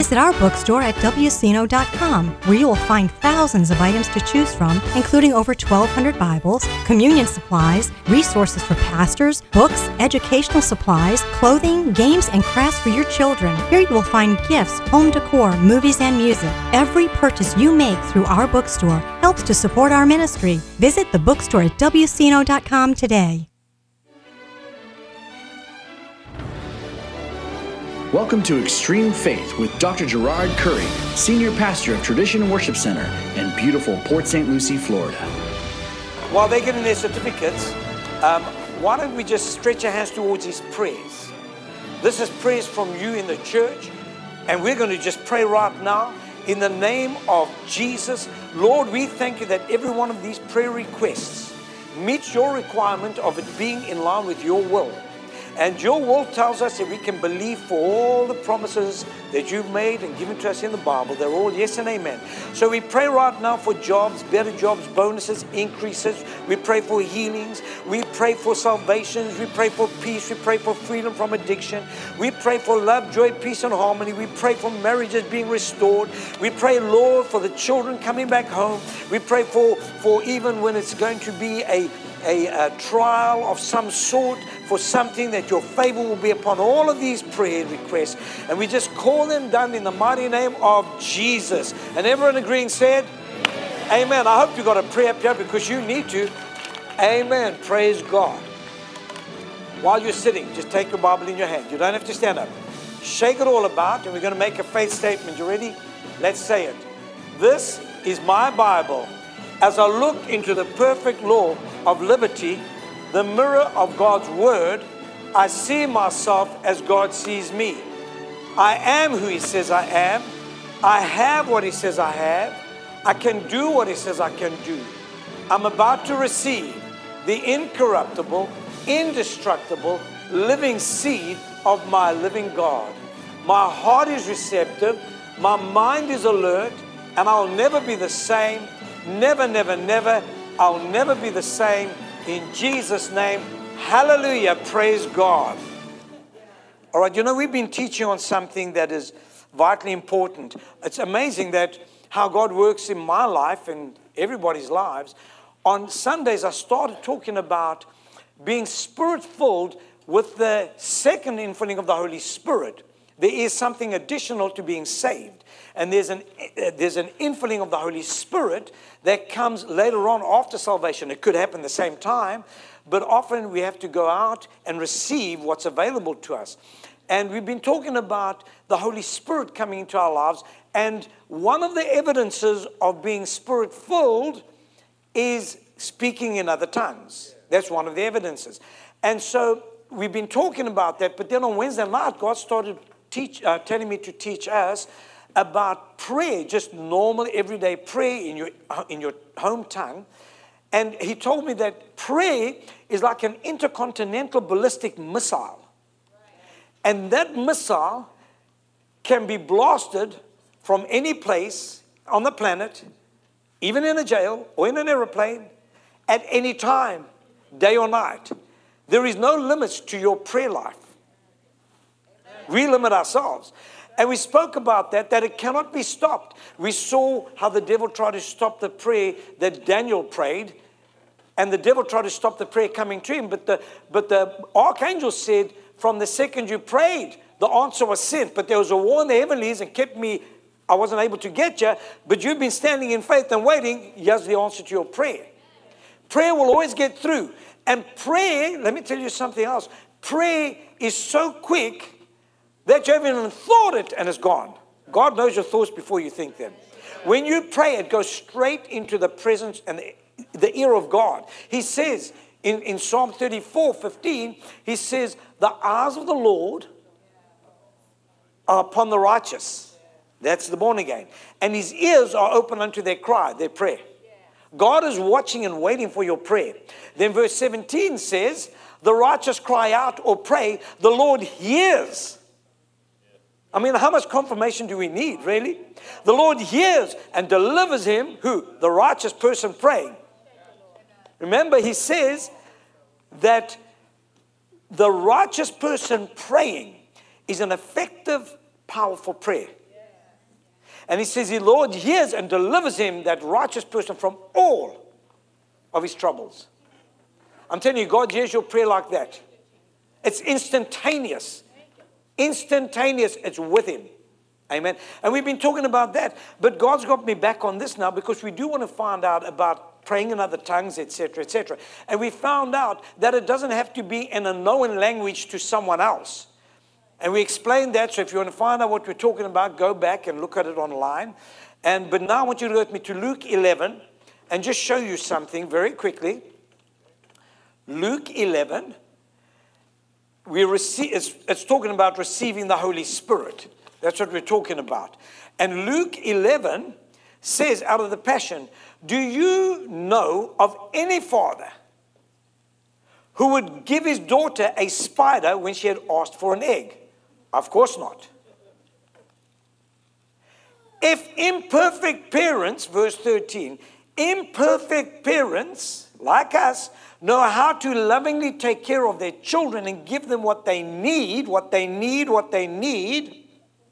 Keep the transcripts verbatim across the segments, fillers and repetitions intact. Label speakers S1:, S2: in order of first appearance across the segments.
S1: Visit our bookstore at W C N O dot com, where you will find thousands of items to choose from, including over twelve hundred Bibles, communion supplies, resources for pastors, books, educational supplies, clothing, games, and crafts for your children. Here you will find gifts, home decor, movies, and music. Every purchase you make through our bookstore helps to support our ministry. Visit the bookstore at W C N O dot com today.
S2: Welcome to Extreme Faith with Doctor Gerard Curry, Senior Pastor of Tradition Worship Center in beautiful Port Saint Lucie, Florida.
S3: While they're getting their certificates, um, why don't we just stretch our hands towards these prayers? This is prayers from you in the church, and we're going to just pray right now in the name of Jesus. Lord, we thank you that every one of these prayer requests meets your requirement of it being in line with your will. And your will tells us that we can believe for all the promises that you've made and given to us in the Bible. They're all yes and amen. So we pray right now for jobs, better jobs, bonuses, increases. We pray for healings. We pray for salvations. We pray for peace. We pray for freedom from addiction. We pray for love, joy, peace, and harmony. We pray for marriages being restored. We pray, Lord, for the children coming back home. We pray for, for even when it's going to be a A, a trial of some sort, for something, that your favor will be upon all of these prayer requests. And we just call them done in the mighty name of Jesus. And everyone agreeing said, Amen. Amen. I hope you got a prayer up here because you need to. Amen. Praise God. While you're sitting, just take your Bible in your hand. You don't have to stand up. Shake it all about, and we're going to make a faith statement. You ready? Let's say it. This is my Bible. As I look into the perfect law of liberty, the mirror of God's word, I see myself as God sees me. I am who He says I am. I have what He says I have. I can do what He says I can do. I'm about to receive the incorruptible, indestructible, living seed of my living God. My heart is receptive. My mind is alert, and I'll never be the same. Never, never, never. I'll never be the same. In Jesus' name, hallelujah, praise God. All right, you know, we've been teaching on something that is vitally important. It's amazing that how God works in my life and everybody's lives. On Sundays, I started talking about being Spirit-filled with the second infilling of the Holy Spirit. There is something additional to being saved. And there's an uh, there's an infilling of the Holy Spirit that comes later on after salvation. It could happen at the same time, but often we have to go out and receive what's available to us. And we've been talking about the Holy Spirit coming into our lives. And one of the evidences of being Spirit-filled is speaking in other tongues. That's one of the evidences. And so we've been talking about that. But then on Wednesday night, God started teach, uh, telling me to teach us about prayer, just normal everyday prayer in your in your home tongue. And He told me that prayer is like an intercontinental ballistic missile. And that missile can be blasted from any place on the planet, even in a jail or in an airplane, at any time, day or night. There is no limits to your prayer life. We limit ourselves. And we spoke about that, that it cannot be stopped. We saw how the devil tried to stop the prayer that Daniel prayed, and the devil tried to stop the prayer coming to him. But the, but the archangel said, from the second you prayed, the answer was sent. But there was a war in the heavenlies and kept me, I wasn't able to get you, but you've been standing in faith and waiting. Here's the answer to your prayer. Prayer will always get through. And prayer, let me tell you something else. Prayer is so quick that you haven't even thought it and it's gone. God knows your thoughts before you think them. When you pray, it goes straight into the presence and the, the ear of God. He says in, in Psalm thirty-four fifteen, He says, the eyes of the Lord are upon the righteous. That's the born again. And His ears are open unto their cry, their prayer. God is watching and waiting for your prayer. Then verse seventeen says, the righteous cry out or pray, the Lord hears. I mean, how much confirmation do we need, really? The Lord hears and delivers him, who? The righteous person praying. Remember, He says that the righteous person praying is an effective, powerful prayer. And he says, the Lord hears and delivers him, that righteous person, from all of his troubles. I'm telling you, God hears your prayer like that. It's instantaneous. Instantaneous. It's with him. Amen. And we've been talking about that. But God's got me back on this now, because we do want to find out about praying in other tongues, et cetera, et cetera. And we found out that it doesn't have to be in a known language to someone else. And we explained that. So if you want to find out what we're talking about, go back and look at it online. And but now I want you to go with me to Luke eleven and just show you something very quickly. Luke eleven. We receive, it's, it's talking about receiving the Holy Spirit. That's what we're talking about. And Luke eleven says, out of the Passion, do you know of any father who would give his daughter a spider when she had asked for an egg? Of course not. If imperfect parents, verse thirteen, imperfect parents like us know how to lovingly take care of their children and give them what they need, what they need, what they need,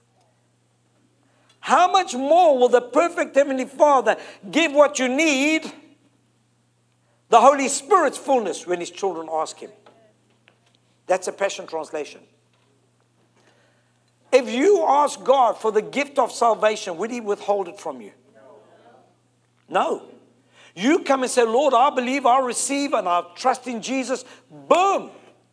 S3: how much more will the perfect Heavenly Father give what you need, the Holy Spirit's fullness, when his children ask him? That's a Passion translation. If you ask God for the gift of salvation, would he withhold it from you? No. You come and say, Lord, I believe, I receive, and I trust in Jesus. Boom.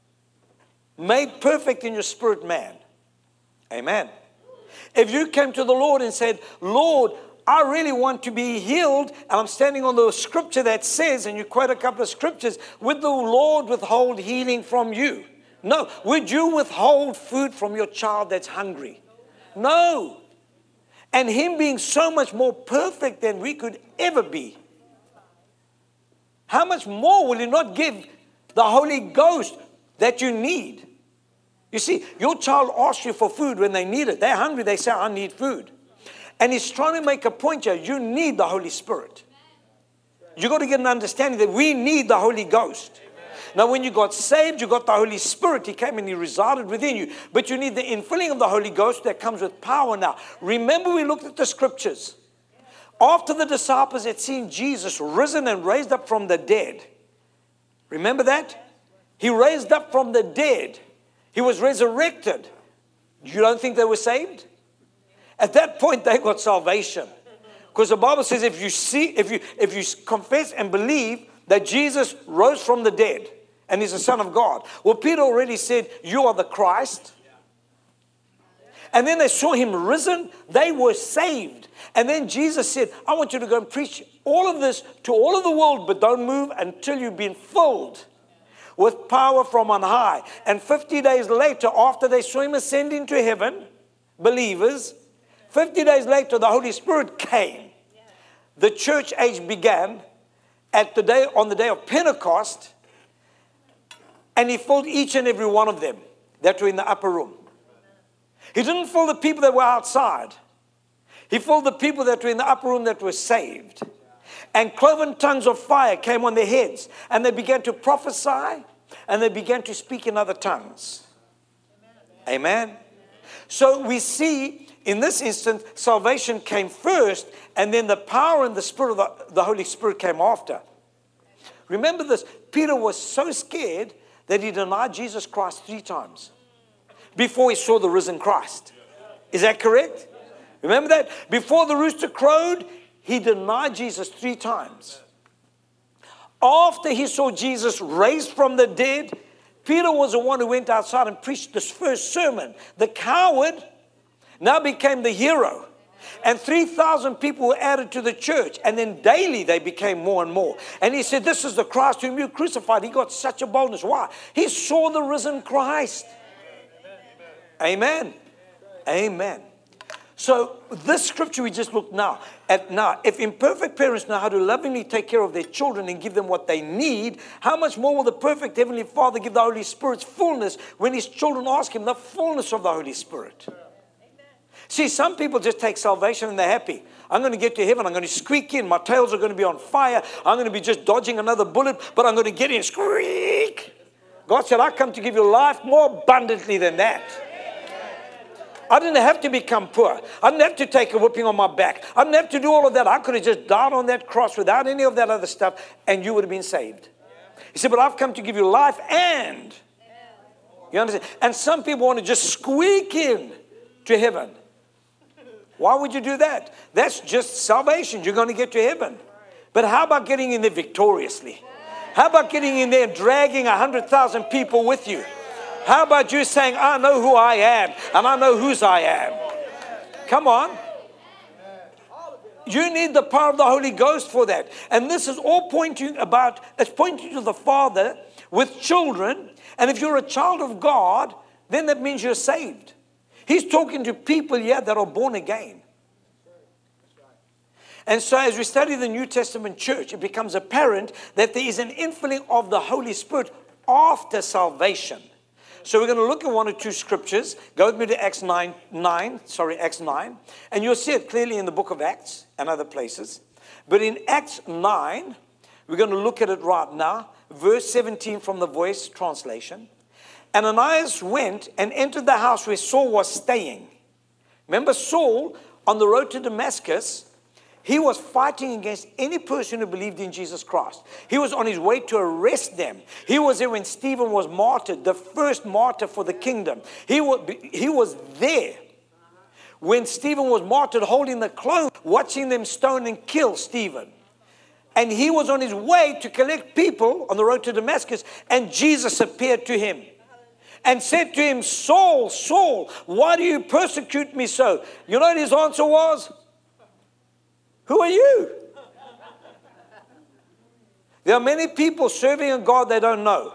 S3: Made perfect in your spirit man. Amen. If you came to the Lord and said, Lord, I really want to be healed, and I'm standing on the scripture that says, and you quote a couple of scriptures, would the Lord withhold healing from you? No. Would you withhold food from your child that's hungry? No. And him being so much more perfect than we could ever be, how much more will he not give the Holy Ghost that you need? You see, your child asks you for food when they need it. They're hungry. They say, I need food. And he's trying to make a point here. You need the Holy Spirit. You've got to get an understanding that we need the Holy Ghost. Now, when you got saved, you got the Holy Spirit. He came and he resided within you. But you need the infilling of the Holy Ghost that comes with power now. Remember, we looked at the scriptures. After the disciples had seen Jesus risen and raised up from the dead. Remember that? He raised up from the dead. He was resurrected. You don't think they were saved? At that point, they got salvation. Because the Bible says if you see, if you if you confess and believe that Jesus rose from the dead and is the Son of God. Well, Peter already said, you are the Christ. And then they saw him risen. They were saved. And then Jesus said, I want you to go and preach all of this to all of the world, but don't move until you've been filled with power from on high. And fifty days later, after they saw him ascend into heaven, believers, fifty days later, the Holy Spirit came. The church age began at the day, on the day of Pentecost, and he filled each and every one of them that were in the upper room. He didn't fill the people that were outside. He filled the people that were in the upper room that were saved. And cloven tongues of fire came on their heads, and they began to prophesy, and they began to speak in other tongues. Amen. Amen. So we see in this instance, salvation came first, and then the power and the Spirit of the, the Holy Spirit came after. Remember this, Peter was so scared that he denied Jesus Christ three times before he saw the risen Christ. Is that correct? Remember that? Before the rooster crowed, he denied Jesus three times. After he saw Jesus raised from the dead, Peter was the one who went outside and preached this first sermon. The coward now became the hero. And three thousand people were added to the church. And then daily they became more and more. And he said, this is the Christ whom you crucified. He got such a boldness. Why? He saw the risen Christ. Amen. Amen. So this scripture we just looked now at now, if imperfect parents know how to lovingly take care of their children and give them what they need, how much more will the perfect Heavenly Father give the Holy Spirit's fullness when his children ask him the fullness of the Holy Spirit? See, some people just take salvation and they're happy. I'm going to get to heaven. I'm going to squeak in. My tails are going to be on fire. I'm going to be just dodging another bullet, but I'm going to get in. Squeak. God said, I come to give you life more abundantly than that. I didn't have to become poor. I didn't have to take a whipping on my back. I didn't have to do all of that. I could have just died on that cross without any of that other stuff, and you would have been saved. He said, but I've come to give you life and, you understand? And some people want to just squeak in to heaven. Why would you do that? That's just salvation. You're going to get to heaven. But how about getting in there victoriously? How about getting in there and dragging one hundred thousand people with you? How about you saying, I know who I am, and I know whose I am? Come on. You need the power of the Holy Ghost for that. And this is all pointing about, it's pointing to the Father with children. And if you're a child of God, then that means you're saved. He's talking to people here that are born again. And so as we study the New Testament church, it becomes apparent that there is an infilling of the Holy Spirit after salvation. So we're going to look at one or two scriptures. Go with me to Acts nine, nine, sorry, Acts nine. And you'll see it clearly in the book of Acts and other places. But in Acts nine, we're going to look at it right now. Verse seventeen from the Voice translation. Ananias went and entered the house where Saul was staying. Remember Saul, on the road to Damascus, he was fighting against any person who believed in Jesus Christ. He was on his way to arrest them. He was there when Stephen was martyred, the first martyr for the kingdom. He was, he was there when Stephen was martyred, holding the clothes, watching them stone and kill Stephen. And he was on his way to collect people on the road to Damascus, and Jesus appeared to him and said to him, Saul, Saul, why do you persecute me so? You know what his answer was? Who are you? There are many people serving a God they don't know.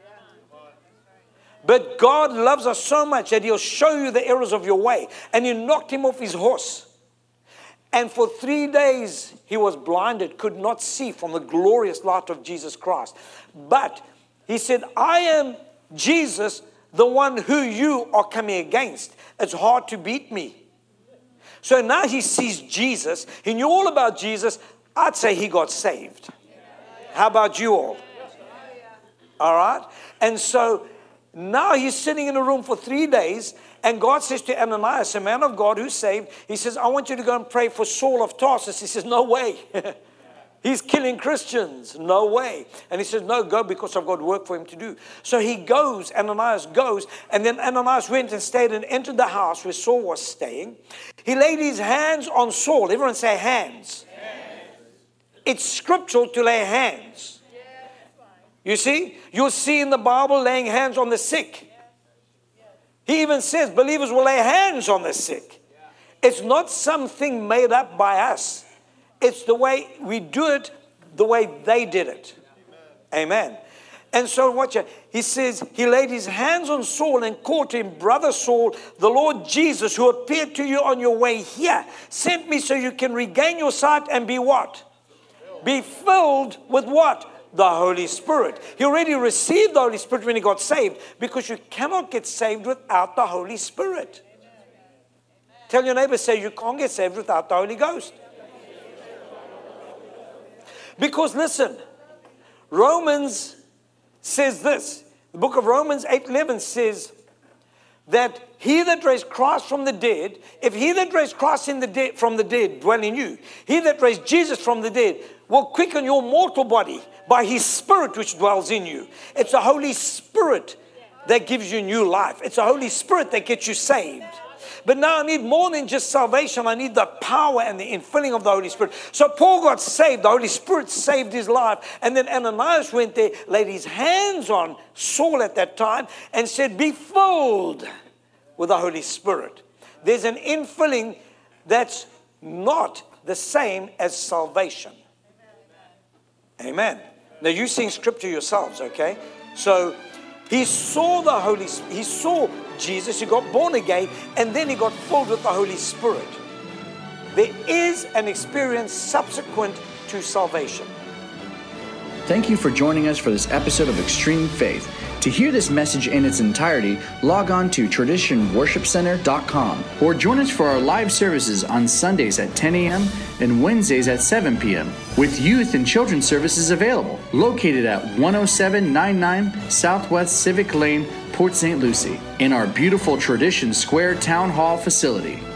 S3: But God loves us so much that He'll show you the errors of your way. And He knocked him off his horse. And for three days he was blinded, could not see from the glorious light of Jesus Christ. But he said, I am Jesus, the one who you are coming against. It's hard to beat me. So now he sees Jesus. He knew all about Jesus. I'd say he got saved. How about you all? All right. And so now he's sitting in a room for three days. And God says to Ananias, a man of God who's saved, he says, I want you to go and pray for Saul of Tarsus. He says, no way. He's killing Christians. No way. And he says, no, go because I've got work for him to do. So he goes, Ananias goes, and then Ananias went and stayed and entered the house where Saul was staying. He laid his hands on Saul. Everyone say hands. Hands. It's scriptural to lay hands. You see? You'll see in the Bible laying hands on the sick. He even says believers will lay hands on the sick. It's not something made up by us. It's the way we do it, the way they did it. Amen. And so watch it. He says, he laid his hands on Saul and called to him, Brother Saul, the Lord Jesus, who appeared to you on your way here, sent me so you can regain your sight and be what? Be filled with what? The Holy Spirit. He already received the Holy Spirit when he got saved, because you cannot get saved without the Holy Spirit. Tell your neighbor, say, you can't get saved without the Holy Ghost. Because listen, Romans says this. The book of Romans eight eleven says that he that raised Christ from the dead, if he that raised Christ in the dead, from the dead dwell in you, he that raised Jesus from the dead will quicken your mortal body by his Spirit which dwells in you. It's the Holy Spirit that gives you new life. It's the Holy Spirit that gets you saved. But now I need more than just salvation. I need the power and the infilling of the Holy Spirit. So Paul got saved. The Holy Spirit saved his life. And then Ananias went there, laid his hands on Saul at that time and said, be filled with the Holy Spirit. There's an infilling that's not the same as salvation. Amen. Now you sing scripture yourselves, okay? So he saw the Holy Spirit. He saw Jesus. He got born again, and then he got filled with the Holy Spirit. There is an experience subsequent to salvation.
S2: Thank you for joining us for this episode of Extreme Faith. To hear this message in its entirety, log on to tradition worship center dot com or join us for our live services on Sundays at ten a.m. and Wednesdays at seven p.m. with youth and children's services available. Located at one oh seven ninety-nine Southwest Civic Lane, Port Saint Lucie in our beautiful Tradition Square Town Hall facility.